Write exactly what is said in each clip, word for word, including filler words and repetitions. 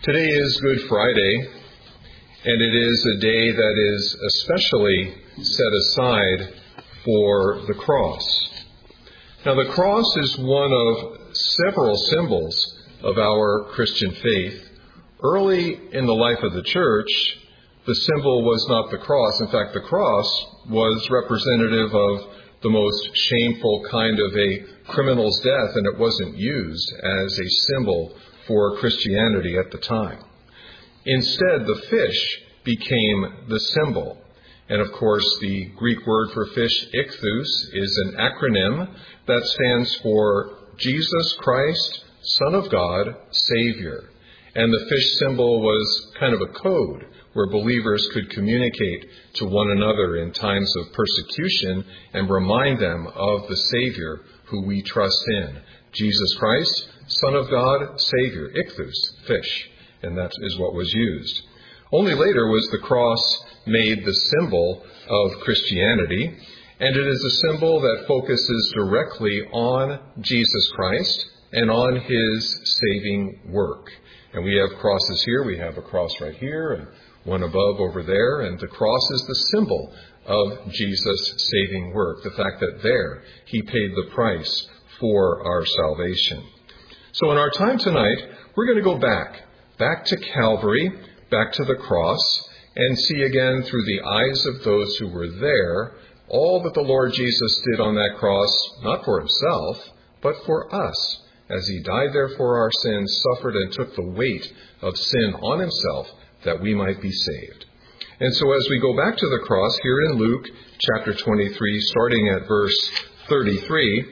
Today is Good Friday, and it is a day that is especially set aside for the cross. Now, the cross is one of several symbols of our Christian faith. Early in the life of the church, the symbol was not the cross. In fact, the cross was representative of the most shameful kind of a criminal's death, and it wasn't used as a symbol for Christianity at the time. Instead, the fish became the symbol. And of course, the Greek word for fish, ichthus, is an acronym that stands for Jesus Christ, Son of God, Savior. And the fish symbol was kind of a code where believers could communicate to one another in times of persecution and remind them of the Savior who we trust in. Jesus Christ, Son of God, Savior, ichthus, fish. And that is what was used. Only later was the cross made the symbol of Christianity, and it is a symbol that focuses directly on Jesus Christ and on his saving work. And we have crosses here. We have a cross right here and one above over there. And the cross is the symbol of Jesus' saving work, the fact that there he paid the price for our salvation. So in our time tonight, we're going to go back, back to Calvary, back to the cross, and see again through the eyes of those who were there all that the Lord Jesus did on that cross, not for himself, but for us, as he died there for our sins, suffered and took the weight of sin on himself that we might be saved. And so as we go back to the cross here in Luke chapter twenty-three, starting at verse thirty-three,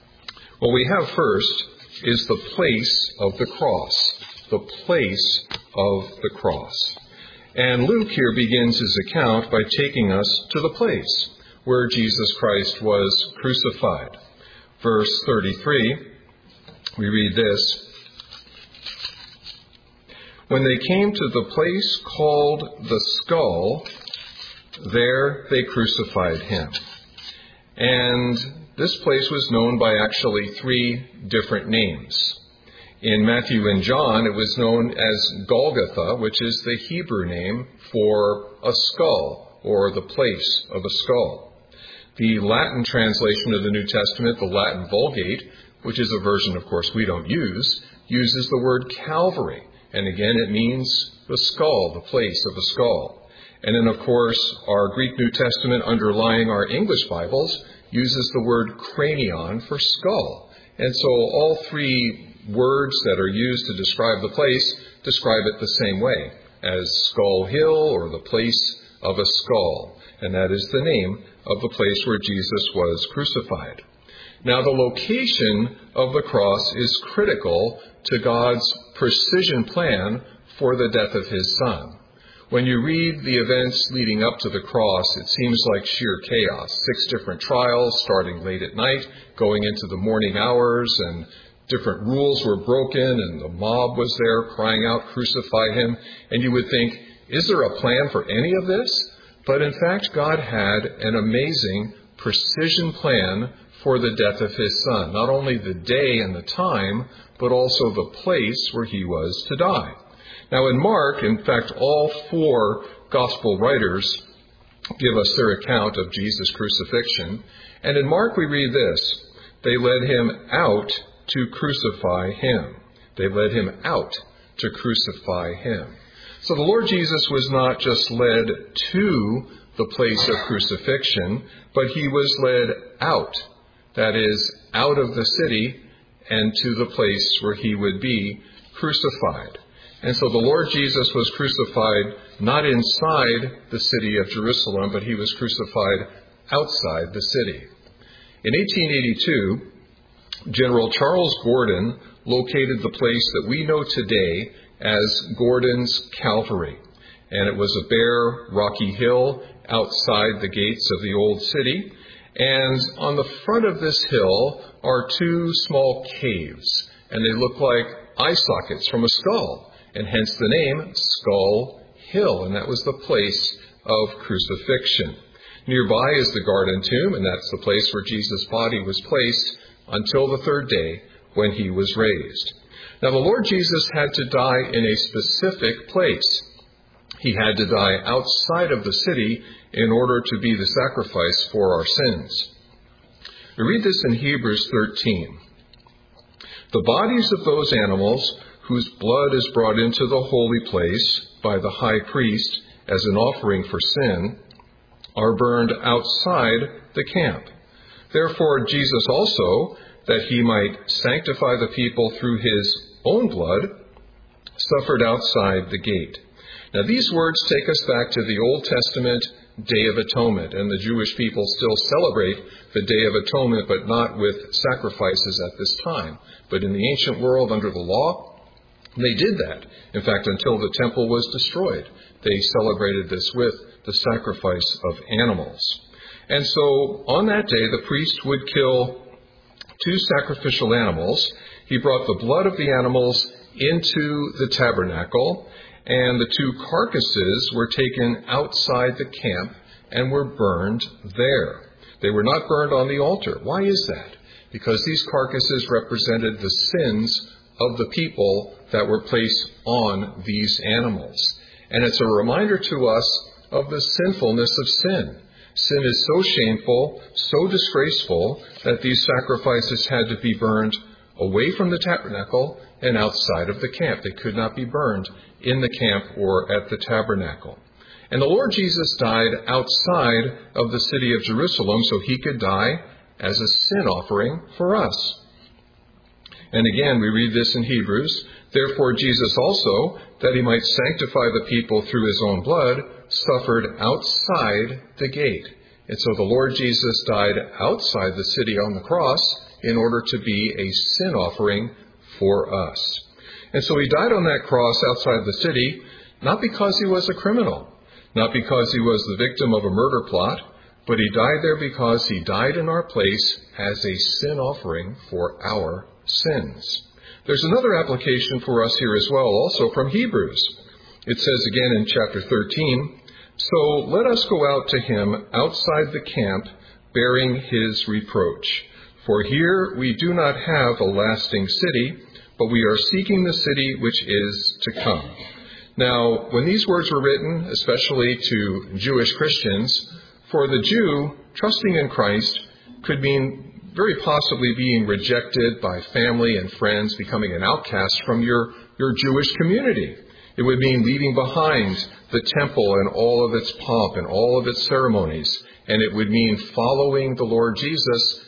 what we have first is the place of the cross, the place of the cross. And Luke here begins his account by taking us to the place where Jesus Christ was crucified. Verse thirty-three, we read this. When they came to the place called the Skull, there they crucified him. And this place was known by actually three different names. In Matthew and John, it was known as Golgotha, which is the Hebrew name for a skull, or the place of a skull. The Latin translation of the New Testament, the Latin Vulgate, which is a version, of course, we don't use, uses the word Calvary. And again, it means the skull, the place of a skull. And then, of course, our Greek New Testament underlying our English Bibles uses the word cranion for skull. And so all three words that are used to describe the place describe it the same way, as Skull Hill or the place of a skull. And that is the name of the place where Jesus was crucified. Now, the location of the cross is critical to God's precision plan for the death of his Son. When you read the events leading up to the cross, it seems like sheer chaos. Six different trials starting late at night, going into the morning hours, and different rules were broken, and the mob was there crying out, "Crucify him." And you would think, is there a plan for any of this? But in fact, God had an amazing precision plan for the death of his Son. Not only the day and the time, but also the place where he was to die. Now in Mark, in fact, all four gospel writers give us their account of Jesus' crucifixion. And in Mark we read this: they led him out to crucify him. They led him out to crucify him. So the Lord Jesus was not just led to the place of crucifixion, but he was led out. That is, out of the city and to the place where he would be crucified. And so the Lord Jesus was crucified not inside the city of Jerusalem, but he was crucified outside the city. In eighteen eighty-two, General Charles Gordon located the place that we know today as Gordon's Calvary. And it was a bare, rocky hill outside the gates of the old city. And on the front of this hill are two small caves, and they look like eye sockets from a skull, and hence the name Skull Hill, and that was the place of crucifixion. Nearby is the Garden Tomb, and that's the place where Jesus' body was placed until the third day when he was raised. Now, the Lord Jesus had to die in a specific place. He had to die outside of the city in order to be the sacrifice for our sins. We read this in Hebrews thirteen. The bodies of those animals whose blood is brought into the holy place by the high priest as an offering for sin are burned outside the camp. Therefore, Jesus also, that he might sanctify the people through his own blood, suffered outside the gate. Now, these words take us back to the Old Testament Day of Atonement, and the Jewish people still celebrate the Day of Atonement, but not with sacrifices at this time. But in the ancient world, under the law, they did that. In fact, until the temple was destroyed, they celebrated this with the sacrifice of animals. And so, on that day, the priest would kill two sacrificial animals. He brought the blood of the animals into the tabernacle, and the two carcasses were taken outside the camp and were burned there. They were not burned on the altar. Why is that? Because these carcasses represented the sins of the people that were placed on these animals. And it's a reminder to us of the sinfulness of sin. Sin is so shameful, so disgraceful, that these sacrifices had to be burned away from the tabernacle and outside of the camp. They could not be burned in the camp or at the tabernacle. And the Lord Jesus died outside of the city of Jerusalem so he could die as a sin offering for us. And again, we read this in Hebrews. Therefore, Jesus also, that he might sanctify the people through his own blood, suffered outside the gate. And so the Lord Jesus died outside the city on the cross in order to be a sin offering for us. And so he died on that cross outside the city, not because he was a criminal, not because he was the victim of a murder plot, but he died there because he died in our place as a sin offering for our sins. There's another application for us here as well, also from Hebrews. It says again in chapter thirteen, so let us go out to him outside the camp, bearing his reproach. For here we do not have a lasting city, but we are seeking the city which is to come. Now, when these words were written, especially to Jewish Christians, for the Jew, trusting in Christ could mean very possibly being rejected by family and friends, becoming an outcast from your, your Jewish community. It would mean leaving behind the temple and all of its pomp and all of its ceremonies. And it would mean following the Lord Jesus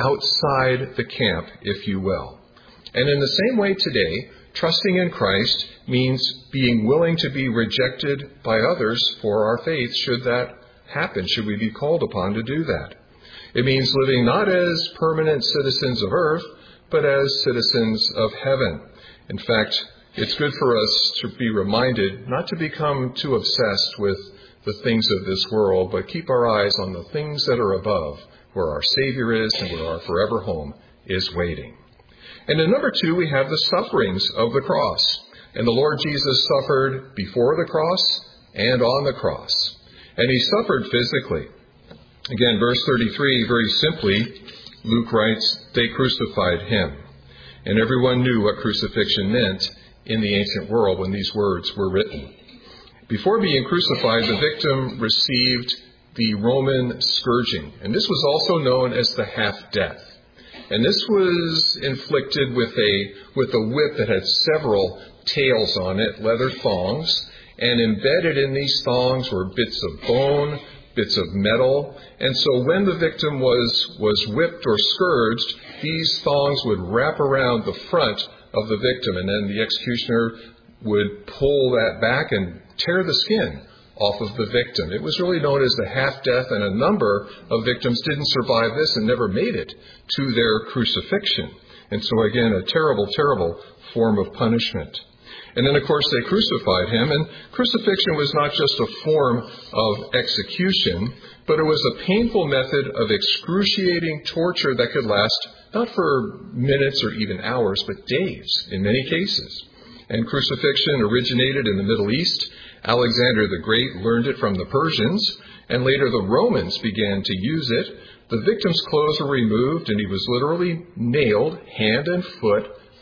outside the camp, if you will. And in the same way today, trusting in Christ means being willing to be rejected by others for our faith, should that happen, should we be called upon to do that. It means living not as permanent citizens of earth, but as citizens of heaven. In fact, it's good for us to be reminded not to become too obsessed with the things of this world, but keep our eyes on the things that are above, where our Savior is and where our forever home is waiting. And in number two, we have the sufferings of the cross. And the Lord Jesus suffered before the cross and on the cross. And he suffered physically. Again, verse thirty-three, very simply, Luke writes, they crucified him. And everyone knew what crucifixion meant in the ancient world when these words were written. Before being crucified, the victim received the Roman scourging. And this was also known as the half-death. And this was inflicted with a with a whip that had several tails on it, leather thongs, and embedded in these thongs were bits of bone, bits of metal. And so when the victim was, was whipped or scourged, these thongs would wrap around the front of the victim, and then the executioner would pull that back and tear the skin off of the victim. It was really known as the half-death, and a number of victims didn't survive this and never made it to their crucifixion. And so again, a terrible, terrible form of punishment. And then, of course, they crucified him, and crucifixion was not just a form of execution, but it was a painful method of excruciating torture that could last not for minutes or even hours, but days in many cases. And crucifixion originated in the Middle East. Alexander the Great learned it from the Persians, and later the Romans began to use it. The victim's clothes were removed, and he was literally nailed hand and foot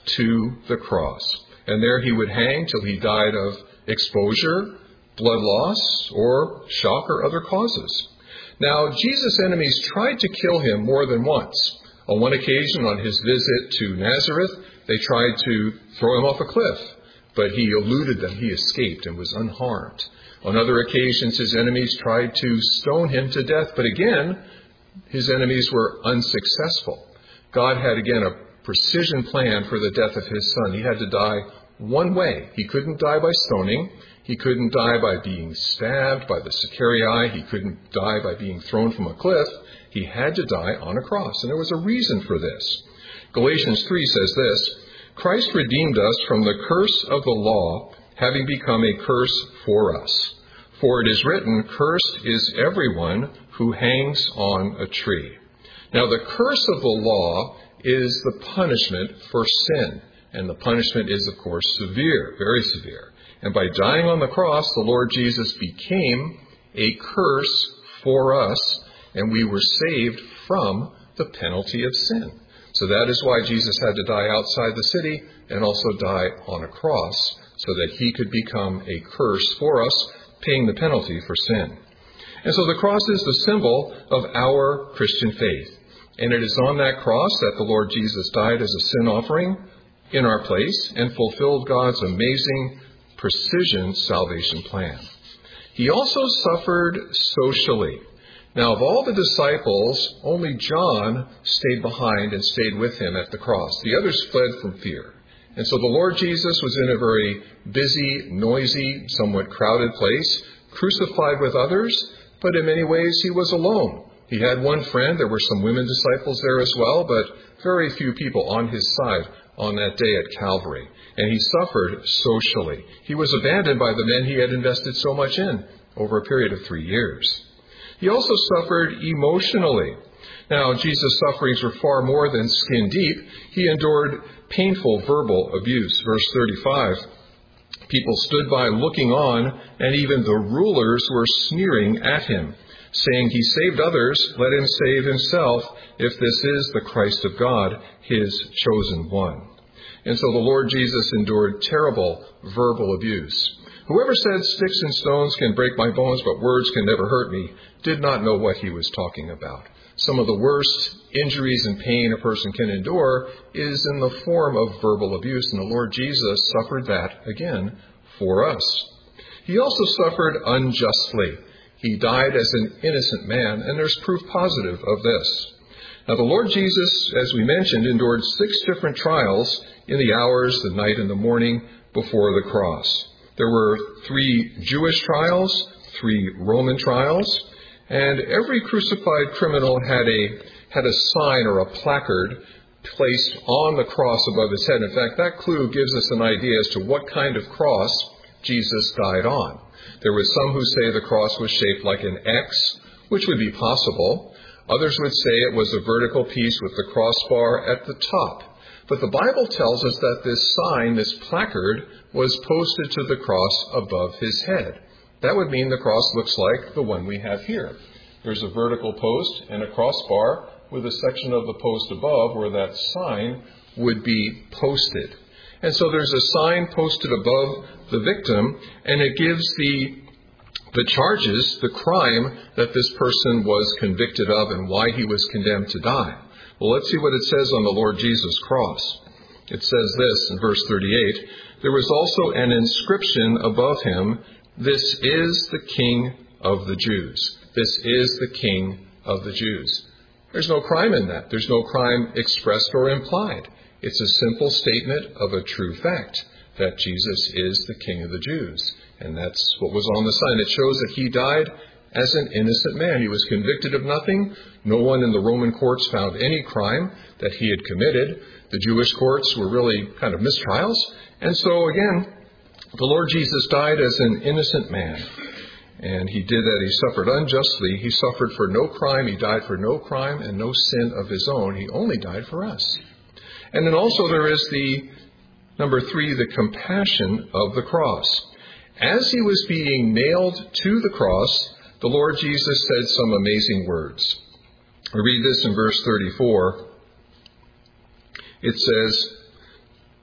to the cross. And there he would hang till he died of exposure, blood loss, or shock or other causes. Now, Jesus' enemies tried to kill him more than once. On one occasion, on his visit to Nazareth, they tried to throw him off a cliff, but he eluded them. He escaped and was unharmed. On other occasions, his enemies tried to stone him to death, but again, his enemies were unsuccessful. God had again a precision plan for the death of his son. He had to die one way. He couldn't die by stoning. He couldn't die by being stabbed by the Sicarii. He couldn't die by being thrown from a cliff. He had to die on a cross, and there was a reason for this. Galatians three says this, Christ redeemed us from the curse of the law, having become a curse for us. For it is written, cursed is everyone who hangs on a tree. Now, the curse of the law is the punishment for sin. And the punishment is, of course, severe, very severe. And by dying on the cross, the Lord Jesus became a curse for us, and we were saved from the penalty of sin. So that is why Jesus had to die outside the city and also die on a cross, so that he could become a curse for us, paying the penalty for sin. And so the cross is the symbol of our Christian faith. And it is on that cross that the Lord Jesus died as a sin offering in our place and fulfilled God's amazing precision salvation plan. He also suffered socially. Now, of all the disciples, only John stayed behind and stayed with him at the cross. The others fled from fear. And so the Lord Jesus was in a very busy, noisy, somewhat crowded place, crucified with others, but in many ways he was alone. He had one friend. There were some women disciples there as well, but very few people on his side on that day at Calvary. And he suffered socially. He was abandoned by the men he had invested so much in over a period of three years. He also suffered emotionally. Now, Jesus' sufferings were far more than skin deep. He endured painful verbal abuse. Verse thirty-five, people stood by looking on, and even the rulers were sneering at him, saying, he saved others, let him save himself, if this is the Christ of God, his chosen one. And so the Lord Jesus endured terrible verbal abuse. Whoever said sticks and stones can break my bones, but words can never hurt me, did not know what he was talking about. Some of the worst injuries and pain a person can endure is in the form of verbal abuse, and the Lord Jesus suffered that again for us. He also suffered unjustly. He died as an innocent man, and there's proof positive of this. Now, the Lord Jesus, as we mentioned, endured six different trials in the hours, the night and the morning before the cross. There were three Jewish trials, three Roman trials, and every crucified criminal had a had a sign or a placard placed on the cross above his head. In fact, that clue gives us an idea as to what kind of cross Jesus died on. There was some who say the cross was shaped like an X, which would be possible. Others would say it was a vertical piece with the crossbar at the top. But the Bible tells us that this sign, this placard, was posted to the cross above his head. That would mean the cross looks like the one we have here. There's a vertical post and a crossbar with a section of the post above where that sign would be posted. And so there's a sign posted above the victim, and it gives the the charges, the crime that this person was convicted of and why he was condemned to die. Well, let's see what it says on the Lord Jesus' cross. It says this in verse thirty-eight, there was also an inscription above him, this is the King of the Jews. This is the King of the Jews. There's no crime in that. There's no crime expressed or implied. It's a simple statement of a true fact that Jesus is the King of the Jews. And that's what was on the sign. It shows that he died as an innocent man. He was convicted of nothing. No one in the Roman courts found any crime that he had committed. The Jewish courts were really kind of mistrials. And so again, the Lord Jesus died as an innocent man. And he did that. He suffered unjustly. He suffered for no crime. He died for no crime and no sin of his own. He only died for us. And then also there is the, number three, the compassion of the cross. As he was being nailed to the cross, the Lord Jesus said some amazing words. We read this in verse thirty-four. It says,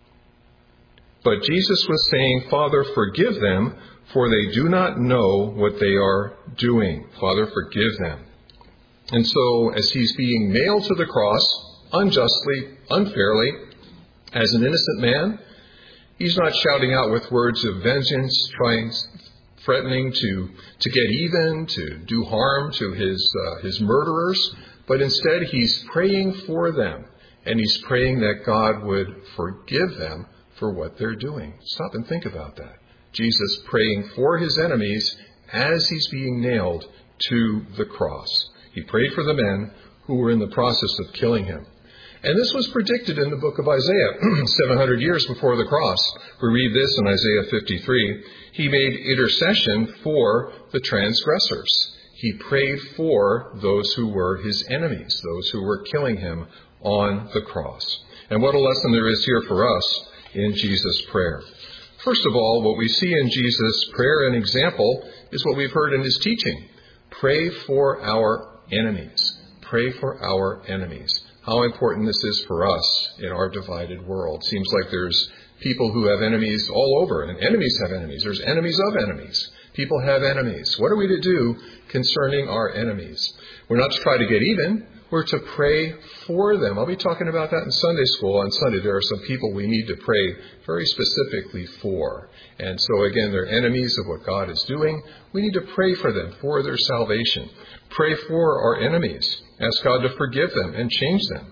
But Jesus was saying, Father, forgive them, for they do not know what they are doing. Father, forgive them. And so, as he's being nailed to the cross, unjustly, unfairly, as an innocent man, he's not shouting out with words of vengeance, trying, threatening to, to get even, to do harm to his, uh, his murderers, but instead he's praying for them, and he's praying that God would forgive them for what they're doing. Stop and think about that. Jesus praying for his enemies as he's being nailed to the cross. He prayed for the men who were in the process of killing him. And this was predicted in the book of Isaiah, seven hundred years before the cross. We read this in Isaiah fifty-three. He made intercession for the transgressors. He prayed for those who were his enemies, those who were killing him on the cross. And what a lesson there is here for us in Jesus' prayer. First of all, what we see in Jesus' prayer and example is what we've heard in his teaching. Pray for our enemies. Pray for our enemies. How important this is for us in our divided world. Seems like there's people who have enemies all over, and enemies have enemies. There's enemies of enemies. People have enemies. What are we to do concerning our enemies? We're not to try to get even. We're to pray for them. I'll be talking about that in Sunday school on Sunday. There are some people we need to pray very specifically for. And so again, they're enemies of what God is doing. We need to pray for them, for their salvation. Pray for our enemies. Ask God to forgive them and change them.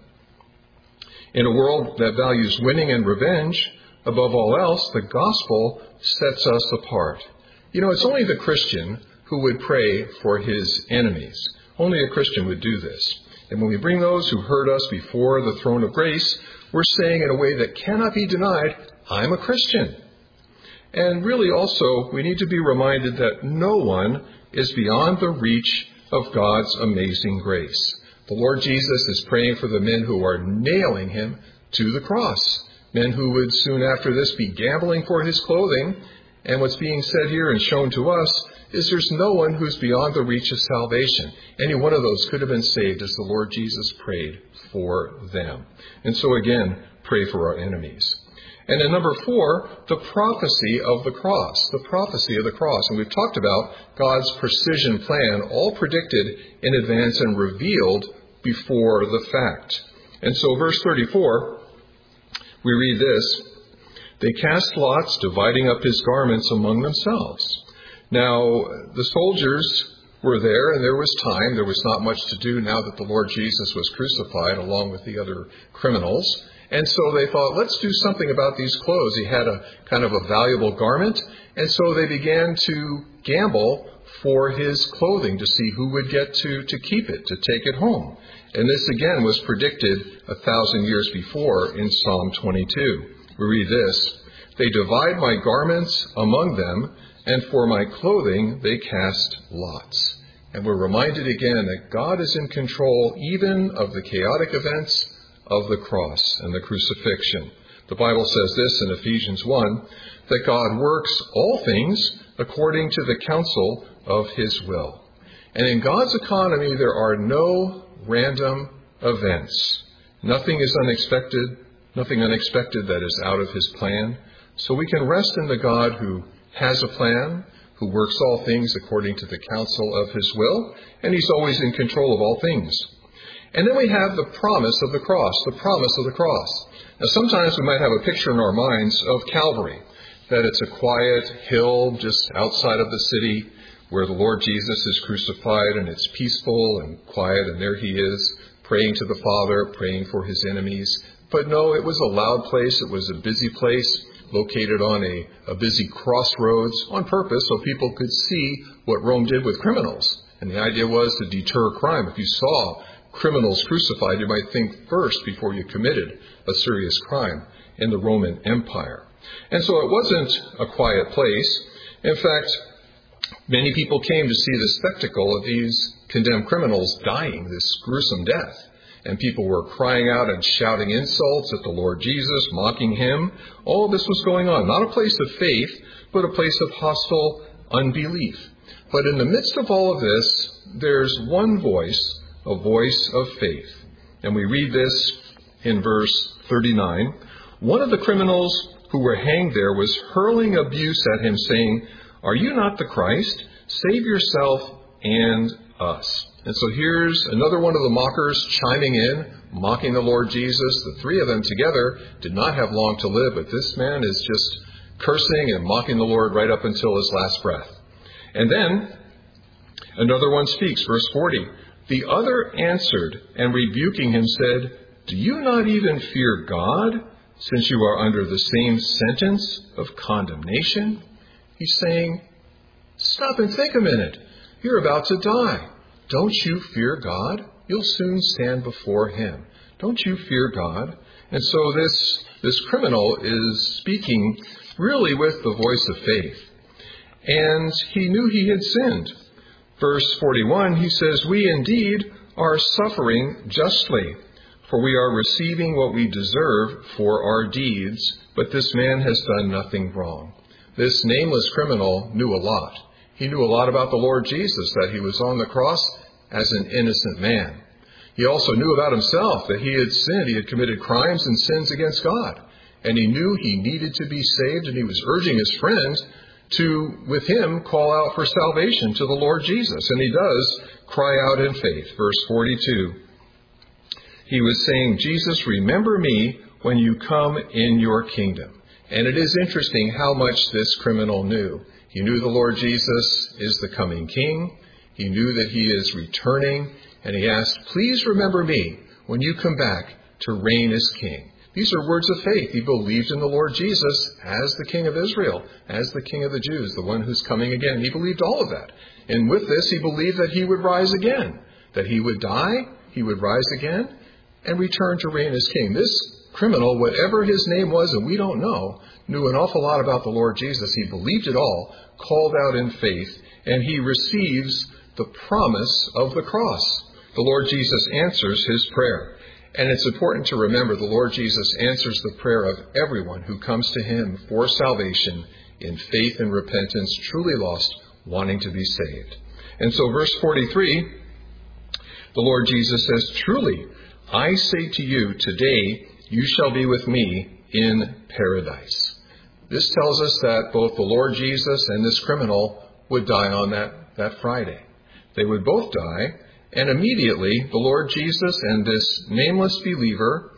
In a world that values winning and revenge, above all else, the gospel sets us apart. You know, it's only the Christian who would pray for his enemies. Only a Christian would do this. And when we bring those who hurt us before the throne of grace, we're saying in a way that cannot be denied, I'm a Christian. And really also, we need to be reminded that no one is beyond the reach of God's amazing grace. The Lord Jesus is praying for the men who are nailing him to the cross. Men who would soon after this be gambling for his clothing. And what's being said here and shown to us is there's no one who's beyond the reach of salvation. Any one of those could have been saved as the Lord Jesus prayed for them. And so again, pray for our enemies. And then number four, the prophecy of the cross. The prophecy of the cross. And we've talked about God's precision plan, all predicted in advance and revealed before the fact. And so verse thirty-four, we read this, they cast lots, dividing up his garments among themselves. Now, the soldiers were there, and there was time. There was not much to do now that the Lord Jesus was crucified along with the other criminals. And so they thought, let's do something about these clothes. He had a kind of a valuable garment. And so they began to gamble for his clothing to see who would get to, to keep it, to take it home. And this again was predicted a thousand years before in Psalm twenty-two. We read this, they divide my garments among them, and for my clothing they cast lots. And we're reminded again that God is in control even of the chaotic events of the cross and the crucifixion. The Bible says this in Ephesians one, that God works all things according to the counsel of his will. And in God's economy, there are no random events. Nothing is unexpected, nothing unexpected that is out of his plan. So we can rest in the God who has a plan, who works all things according to the counsel of his will, and he's always in control of all things. And then we have the promise of the cross, the promise of the cross. Now, sometimes we might have a picture in our minds of Calvary, that it's a quiet hill just outside of the city where the Lord Jesus is crucified, and it's peaceful and quiet, and there he is praying to the Father, praying for his enemies. But no, it was a loud place. It was a busy place, located on a, a busy crossroads on purpose so people could see what Rome did with criminals. And the idea was to deter crime. If you saw criminals crucified, you might think first before you committed a serious crime in the Roman Empire. And so it wasn't a quiet place. In fact, many people came to see the spectacle of these condemned criminals dying this gruesome death. And people were crying out and shouting insults at the Lord Jesus, mocking him. All of this was going on. Not a place of faith, but a place of hostile unbelief. But in the midst of all of this, there's one voice, a voice of faith. And we read this in verse thirty-nine. One of the criminals who were hanged there was hurling abuse at him, saying, "Are you not the Christ? Save yourself and us." And so here's another one of the mockers chiming in, mocking the Lord Jesus. The three of them together did not have long to live, but this man is just cursing and mocking the Lord right up until his last breath. And then another one speaks, verse forty. The other answered and rebuking him said, "Do you not even fear God, since you are under the same sentence of condemnation?" He's saying, stop and think a minute. You're about to die. Don't you fear God? You'll soon stand before him. Don't you fear God? And so this, this criminal is speaking really with the voice of faith. And he knew he had sinned. Verse forty-one, he says, "We indeed are suffering justly, for we are receiving what we deserve for our deeds, but this man has done nothing wrong." This nameless criminal knew a lot. He knew a lot about the Lord Jesus, that he was on the cross as an innocent man. He also knew about himself, that he had sinned. He had committed crimes and sins against God. And he knew he needed to be saved, and he was urging his friend to, with him, call out for salvation to the Lord Jesus. And he does cry out in faith. Verse forty-two, he was saying, "Jesus, remember me when you come in your kingdom." And it is interesting how much this criminal knew. He knew the Lord Jesus is the coming King. He knew that he is returning. And he asked, "Please remember me when you come back to reign as King." These are words of faith. He believed in the Lord Jesus as the King of Israel, as the King of the Jews, the one who's coming again. He believed all of that. And with this, he believed that he would rise again, that he would die, he would rise again, and return to reign as King. This criminal, whatever his name was, and we don't know, knew an awful lot about the Lord Jesus. He believed it all, called out in faith, and he receives the promise of the cross. The Lord Jesus answers his prayer. And it's important to remember the Lord Jesus answers the prayer of everyone who comes to him for salvation in faith and repentance, truly lost, wanting to be saved. And so verse forty-three, the Lord Jesus says, "Truly, I say to you, today you shall be with me in paradise." This tells us that both the Lord Jesus and this criminal would die on that, that Friday. They would both die. And immediately, the Lord Jesus and this nameless believer,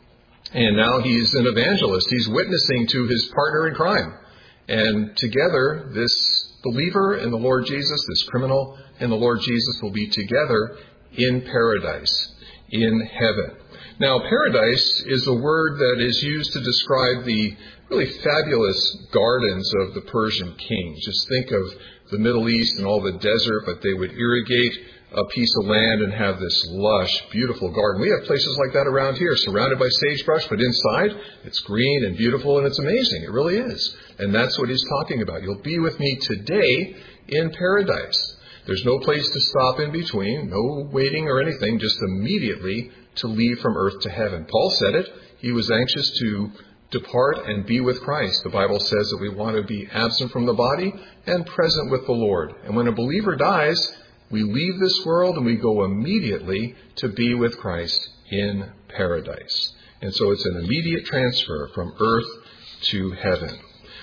and now he's an evangelist, he's witnessing to his partner in crime. And together, this believer and the Lord Jesus, this criminal and the Lord Jesus will be together in paradise, in heaven. Now, paradise is a word that is used to describe the really fabulous gardens of the Persian kings. Just think of the Middle East and all the desert, but they would irrigate a piece of land and have this lush, beautiful garden. We have places like that around here, surrounded by sagebrush, but inside it's green and beautiful, and it's amazing. It really is. And that's what he's talking about. You'll be with me today in paradise. There's no place to stop in between, no waiting or anything, just immediately to leave from earth to heaven. Paul said it. He was anxious to depart and be with Christ. The Bible says that we want to be absent from the body and present with the Lord. And when a believer dies, we leave this world and we go immediately to be with Christ in paradise. And so it's an immediate transfer from earth to heaven.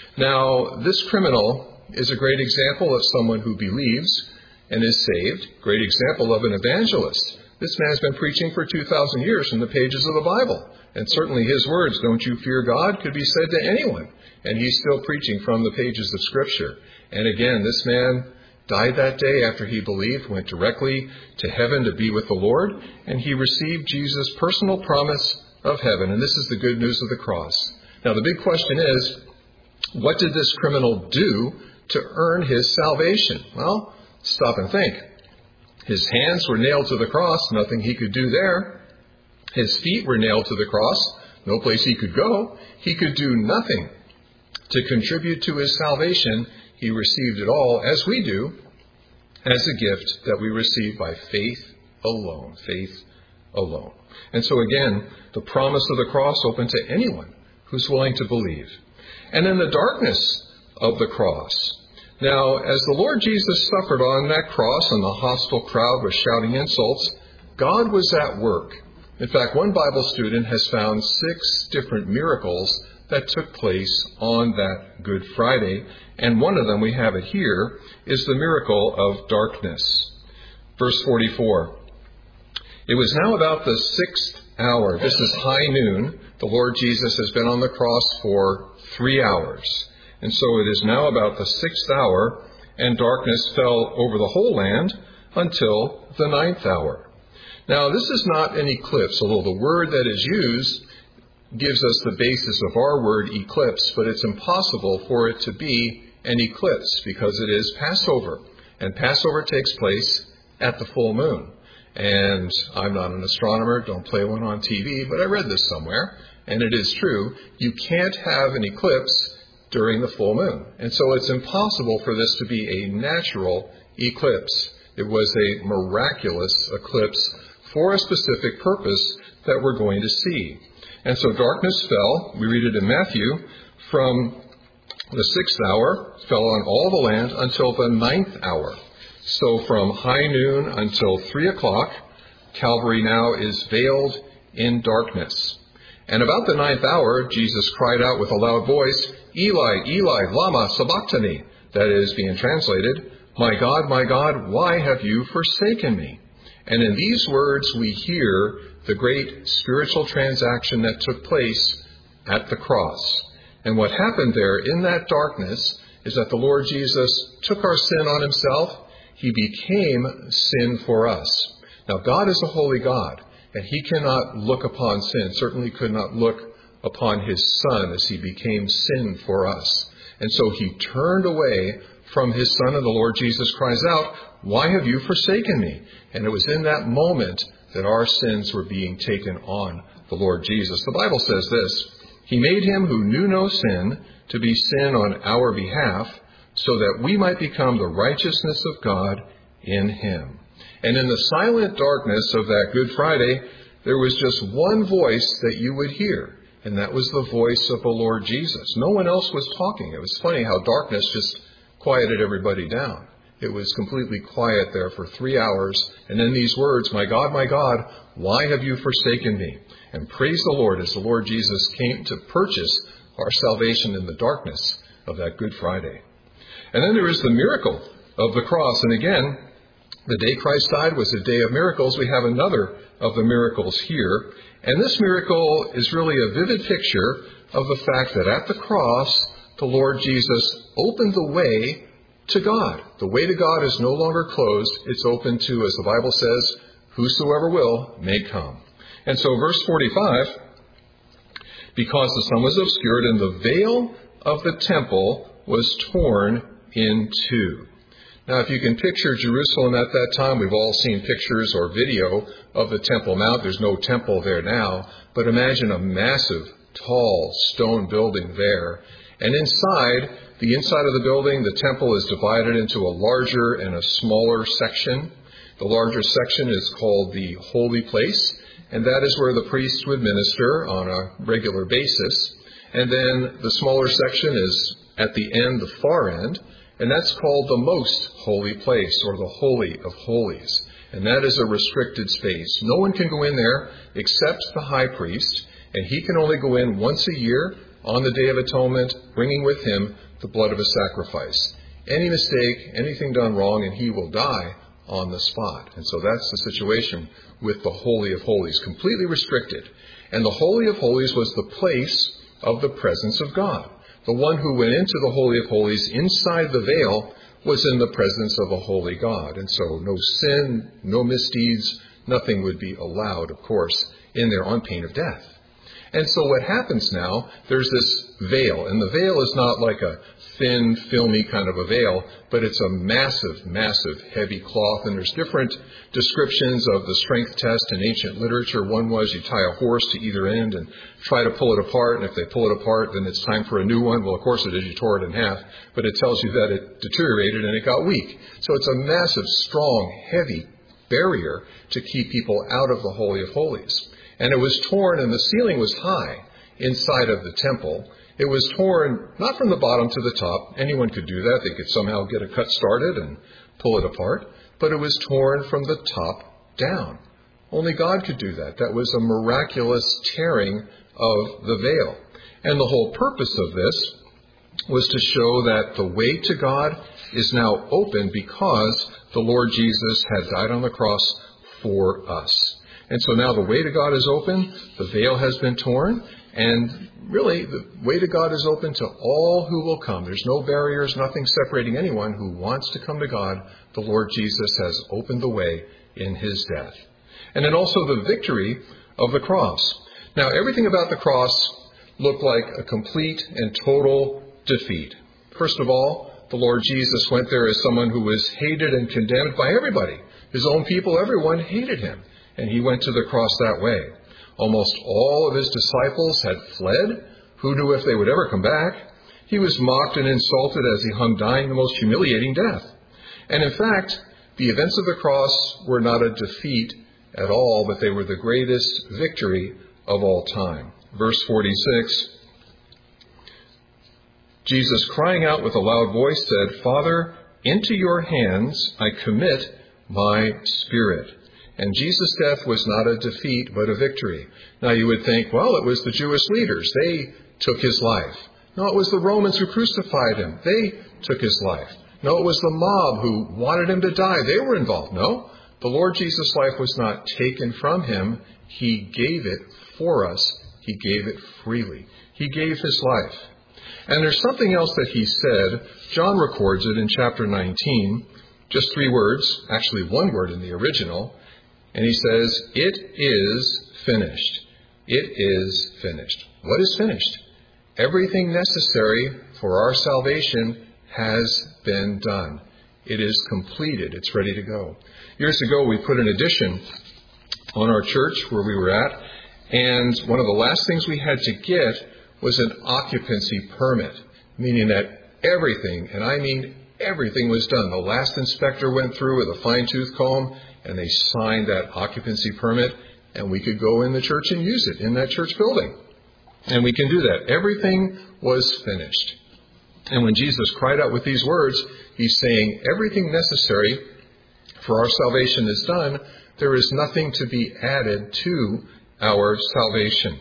Now, this criminal is a great example of someone who believes and is saved. Great example of an evangelist. This man's been preaching for two thousand years from the pages of the Bible. And certainly his words, "Don't you fear God," could be said to anyone. And he's still preaching from the pages of Scripture. And again, this man died that day after he believed, went directly to heaven to be with the Lord, and he received Jesus' personal promise of heaven. And this is the good news of the cross. Now, the big question is, what did this criminal do to earn his salvation? Well, stop and think. His hands were nailed to the cross, nothing he could do there. His feet were nailed to the cross, no place he could go. He could do nothing to contribute to his salvation. He received it all, as we do, as a gift that we receive by faith alone. Faith alone. And so again, the promise of the cross open to anyone who's willing to believe. And in the darkness of the cross. Now, as the Lord Jesus suffered on that cross and the hostile crowd was shouting insults, God was at work. In fact, one Bible student has found six different miracles that took place on that Good Friday. And one of them, we have it here, is the miracle of darkness. Verse forty-four. It was now about the sixth hour. This is high noon. The Lord Jesus has been on the cross for three hours. And so it is now about the sixth hour, and darkness fell over the whole land until the ninth hour. Now, this is not an eclipse, although the word that is used gives us the basis of our word eclipse, but it's impossible for it to be an eclipse because it is Passover, and Passover takes place at the full moon. And I'm not an astronomer, don't play one on T V, but I read this somewhere, and it is true. You can't have an eclipse during the full moon. And so it's impossible for this to be a natural eclipse. It was a miraculous eclipse for a specific purpose that we're going to see. And so darkness fell, we read it in Matthew, from the sixth hour, fell on all the land until the ninth hour. So from high noon until three o'clock, Calvary now is veiled in darkness. And about the ninth hour, Jesus cried out with a loud voice, Eli, Eli, lama sabachthani, that is, being translated, My God, my God, why have you forsaken me? And in these words we hear the great spiritual transaction that took place at the cross. And what happened there in that darkness is that the Lord Jesus took our sin on himself. He became sin for us. Now, God is a holy God, and he cannot look upon sin, certainly could not look upon his Son as he became sin for us. And so he turned away from his Son, and the Lord Jesus cries out, Why have you forsaken me? And it was in that moment that our sins were being taken on the Lord Jesus. The Bible says this, He made him who knew no sin to be sin on our behalf, so that we might become the righteousness of God in him. And in the silent darkness of that Good Friday, there was just one voice that you would hear, and that was the voice of the Lord Jesus. No one else was talking. It was funny how darkness just quieted everybody down. It was completely quiet there for three hours, and then these words, My God, my God, why have you forsaken me? And praise the Lord as the Lord Jesus came to purchase our salvation in the darkness of that Good Friday. And then there is the miracle of the cross. And again, the day Christ died was a day of miracles. We have another of the miracles here. And this miracle is really a vivid picture of the fact that at the cross, the Lord Jesus opened the way to God. The way to God is no longer closed. It's open to, as the Bible says, whosoever will may come. And so verse forty-five, because the sun was obscured and the veil of the temple was torn in two. Now, if you can picture Jerusalem at that time, we've all seen pictures or video of the Temple Mount. There's no temple there now, but imagine a massive, tall stone building there. And inside, the inside of the building, the temple is divided into a larger and a smaller section. The larger section is called the Holy Place, and that is where the priests would minister on a regular basis. And then the smaller section is at the end, the far end, and that's called the Most Holy Place, or the Holy of Holies. And that is a restricted space. No one can go in there except the high priest, and he can only go in once a year on the Day of Atonement, bringing with him the blood of a sacrifice. Any mistake, anything done wrong, and he will die on the spot. And so that's the situation with the Holy of Holies, completely restricted. And the Holy of Holies was the place of the presence of God. The one who went into the Holy of Holies inside the veil was in the presence of a holy God. And so no sin, no misdeeds, nothing would be allowed, of course, in there on pain of death. And so what happens now, there's this veil, and the veil is not like a thin, filmy kind of a veil, but it's a massive, massive, heavy cloth, and there's different descriptions of the strength test in ancient literature. One was you tie a horse to either end and try to pull it apart, and if they pull it apart, then it's time for a new one. Well, of course it is, you tore it in half, but it tells you that it deteriorated and it got weak. So it's a massive, strong, heavy barrier to keep people out of the Holy of Holies. And it was torn, and the ceiling was high inside of the temple. It was torn not from the bottom to the top. Anyone could do that. They could somehow get a cut started and pull it apart. But it was torn from the top down. Only God could do that. That was a miraculous tearing of the veil. And the whole purpose of this was to show that the way to God is now open because the Lord Jesus had died on the cross for us. And so now the way to God is open, the veil has been torn, and really the way to God is open to all who will come. There's no barriers, nothing separating anyone who wants to come to God. The Lord Jesus has opened the way in his death. And then also the victory of the cross. Now everything about the cross looked like a complete and total defeat. First of all, the Lord Jesus went there as someone who was hated and condemned by everybody. His own people, everyone hated him. And he went to the cross that way. Almost all of his disciples had fled. Who knew if they would ever come back? He was mocked and insulted as he hung dying the most humiliating death. And in fact, the events of the cross were not a defeat at all, but they were the greatest victory of all time. Verse forty-six, Jesus, crying out with a loud voice, said, Father, into your hands I commit my spirit. And Jesus' death was not a defeat, but a victory. Now you would think, well, it was the Jewish leaders. They took his life. No, it was the Romans who crucified him. They took his life. No, it was the mob who wanted him to die. They were involved. No, the Lord Jesus' life was not taken from him. He gave it for us. He gave it freely. He gave his life. And there's something else that he said. John records it in chapter nineteen. Just three words, actually one word in the original. And he says, it is finished. It is finished. What is finished? Everything necessary for our salvation has been done. It is completed. It's ready to go. Years ago, we put an addition on our church where we were at, and one of the last things we had to get was an occupancy permit, meaning that everything, and I mean everything, was done. The last inspector went through with a fine-tooth comb, and they signed that occupancy permit, and we could go in the church and use it in that church building. And we can do that. Everything was finished. And when Jesus cried out with these words, he's saying everything necessary for our salvation is done. There is nothing to be added to our salvation.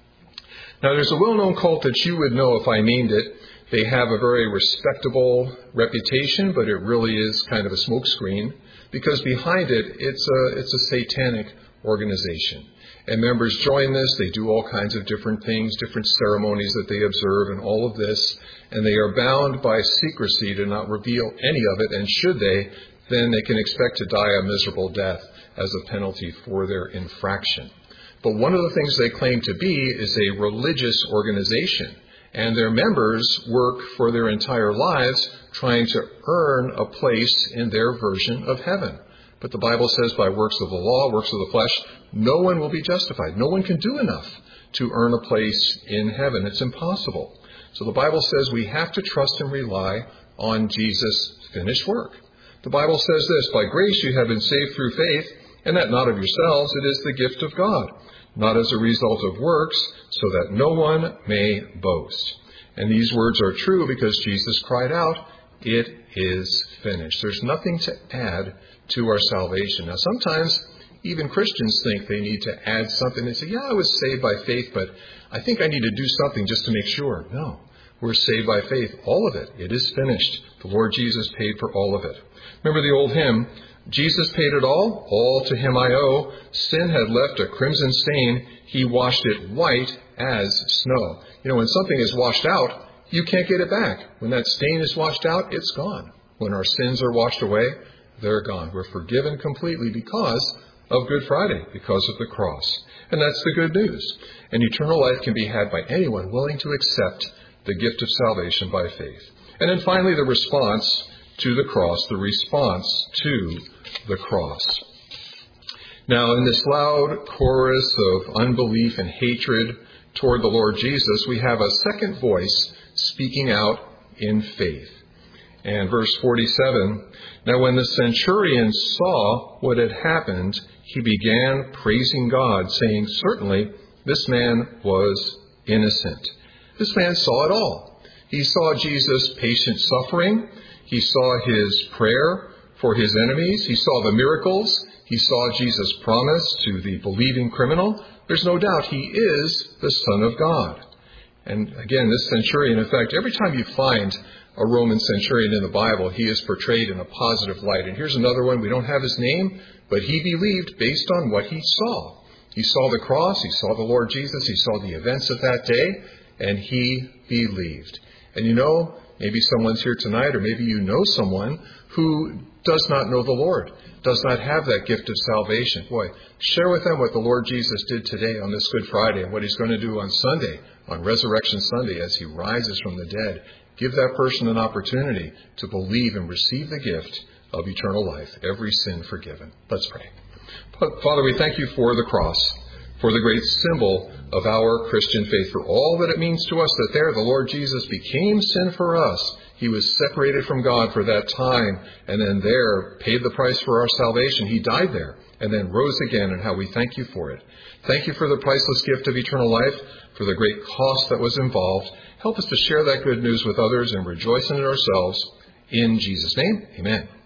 Now, there's a well-known cult that you would know if I named it. They have a very respectable reputation, but it really is kind of a smokescreen, because behind it, it's a, it's a satanic organization. And members join this. They do all kinds of different things, different ceremonies that they observe and all of this. And they are bound by secrecy to not reveal any of it. And should they, then they can expect to die a miserable death as a penalty for their infraction. But one of the things they claim to be is a religious organization. And their members work for their entire lives trying to earn a place in their version of heaven. But the Bible says by works of the law, works of the flesh, no one will be justified. No one can do enough to earn a place in heaven. It's impossible. So the Bible says we have to trust and rely on Jesus' finished work. The Bible says this, by grace you have been saved through faith, and that not of yourselves, it is the gift of God, not as a result of works, so that no one may boast. And these words are true because Jesus cried out, it is finished. There's nothing to add to our salvation. Now, sometimes even Christians think they need to add something. They say, yeah, I was saved by faith, but I think I need to do something just to make sure. No, we're saved by faith. All of it. It is finished. The Lord Jesus paid for all of it. Remember the old hymn, Jesus paid it all, all to him I owe. Sin had left a crimson stain. He washed it white as snow. You know, when something is washed out, you can't get it back. When that stain is washed out, it's gone. When our sins are washed away, they're gone. We're forgiven completely because of Good Friday, because of the cross. And that's the good news. And eternal life can be had by anyone willing to accept the gift of salvation by faith. And then finally, the response to the cross, the response to the cross. Now, in this loud chorus of unbelief and hatred toward the Lord Jesus, we have a second voice speaking out in faith. And verse forty-seven, now when the centurion saw what had happened, he began praising God, saying, certainly this man was innocent. This man saw it all. He saw Jesus' patient suffering. He saw his prayer for his enemies. He saw the miracles. He saw Jesus' promise to the believing criminal. There's no doubt he is the Son of God. And again, this centurion, in fact, every time you find a Roman centurion in the Bible, he is portrayed in a positive light. And here's another one. We don't have his name, but he believed based on what he saw. He saw the cross, he saw the Lord Jesus, he saw the events of that day, and he believed. And you know, maybe someone's here tonight, or maybe you know someone who does not know the Lord, does not have that gift of salvation. Boy, share with them what the Lord Jesus did today on this Good Friday and what he's going to do on Sunday, on Resurrection Sunday, as he rises from the dead. Give that person an opportunity to believe and receive the gift of eternal life, every sin forgiven. Let's pray. Father, we thank you for the cross, for the great symbol of our Christian faith, for all that it means to us that there the Lord Jesus became sin for us. He was separated from God for that time, and then there paid the price for our salvation. He died there and then rose again, and how we thank you for it. Thank you for the priceless gift of eternal life, for the great cost that was involved. Help us to share that good news with others and rejoice in it ourselves. In Jesus' name, amen.